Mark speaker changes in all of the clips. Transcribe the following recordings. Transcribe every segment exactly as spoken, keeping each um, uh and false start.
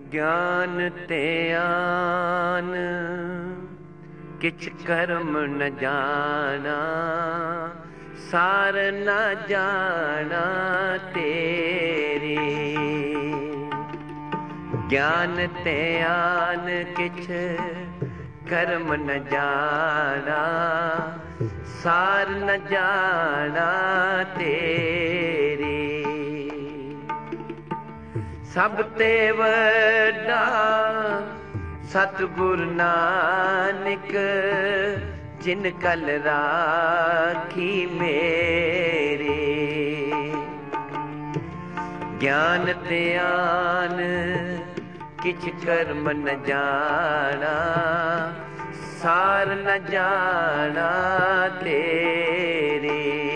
Speaker 1: ज्ञान ते आन किछ कर्म न जाना, सार न जाना तेरे। ज्ञान ते आन किछ कर्म न जाना, सार न जाना तेरे। सब ते वड्डा सतगुरु नानक, जिन कल राखी मेरे। ज्ञान ते आन किछ कर्म न जाना, सार न जाना तेरे।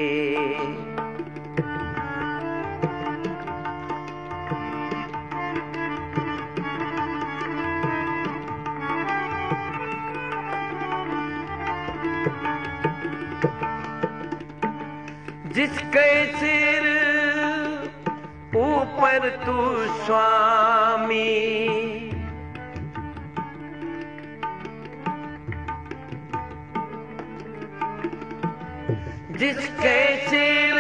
Speaker 1: जिसके सिर ऊपर तू स्वामी, जिसके सिर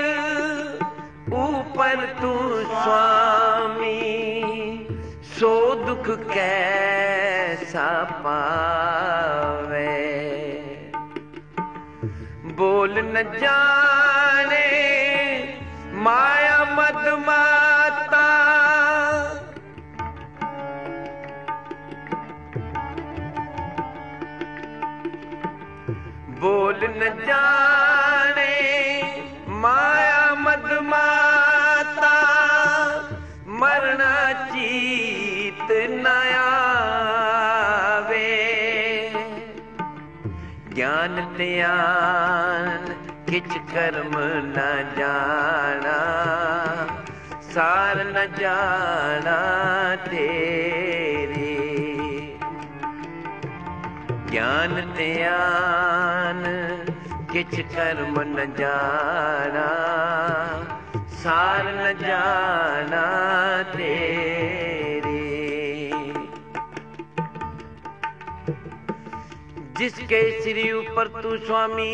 Speaker 1: ऊपर तू स्वामी, सो दुख कैसा पावे। बोल न जाने माया मद माता, बोल न जाने माया मद माता, मरना चीत न आवे। ज्ञान ते आन किछ कर्म न जाना, सार न जाना तेरे। ज्ञान ते आन किछ कर्म न जाना, सार न जाना तेरे। जिसके सिर ऊपर तू स्वामी,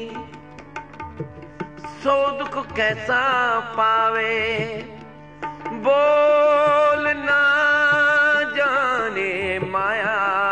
Speaker 1: सो दुख कैसा पावे। बोल ना जाने माया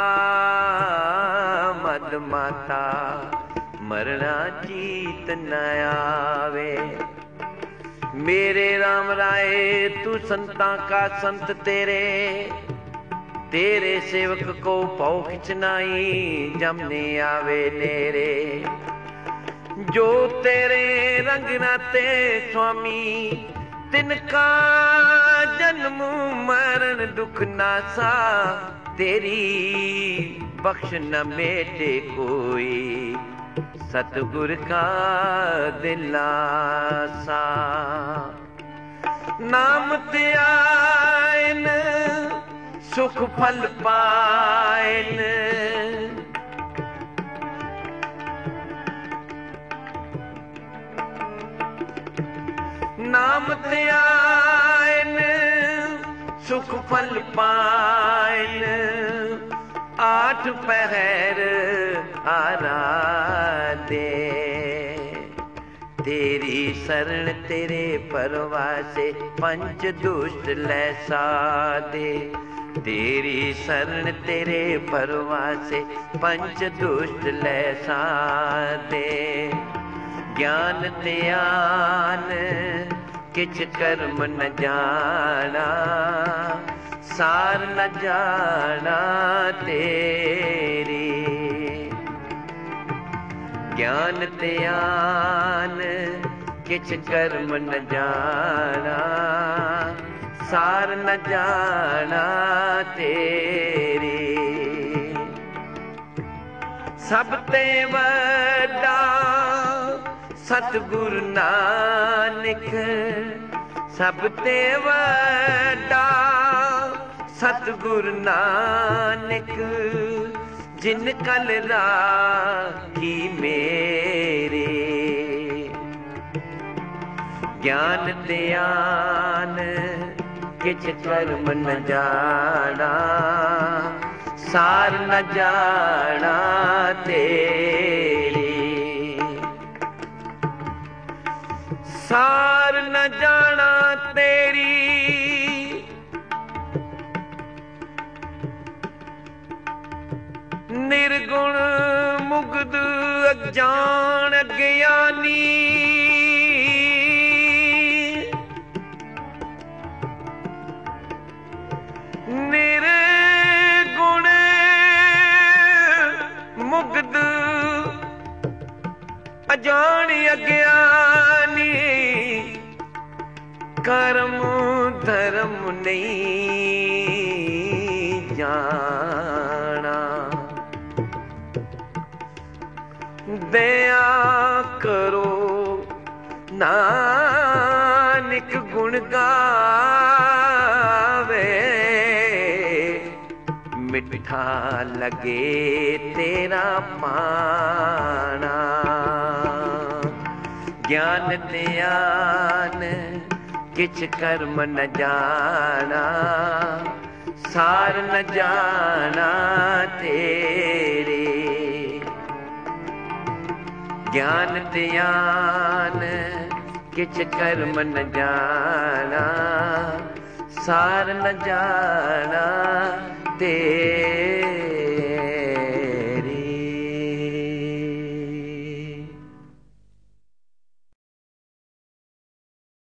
Speaker 1: मद माता, मरना चीत न आवे। मेरे राम राय तू संता का संत तेरे, तेरे सेवक को पौ खिंचनाई जमने आवे नेरे। जो तेरे रंग नाते स्वामी, तिनका जन्म मरण दुख नासा। तेरी बख्श न मेटे कोई, सतगुर का दिलासा। नाम ते आयन सुख फल पायन, नाम ते आयन सुख फल पायन। आठ पहर आराधे, तेरी शरण तेरे परवासे, पंच दुष्ट लै साधे। तेरी शरण तेरे परवासे, पंच दुष्ट लै साधे। ज्ञान ते आन किछ कर्म न जाना, सार न जाना तेरे। ज्ञान ते आन किछ कर्म न जाना, सार न जाना तेरे। सब ते वड्डा सतगुरु नानक, सब ते वड्डा सतगुरु नानक। जिन कल राखी मेरे, ज्ञान ते आन किछ कर्म न जाना, सार न जाना तेरी। सार न जाना तेरी, निर्गुण मुग्ध अज्ञान अज्ञानी। निर्गुण मुग्ध अजान अज्ञानी, कर्म धर्म नहीं जाना। दया करो नानक गुण गावे, मिठा लगे तेरा पाना। ज्ञान ध्यान किछ कर्म न जाना, सार न जाना तेरे। ज्ञान ध्यान किछ कर्म न जाना, सार न जाना तेरे।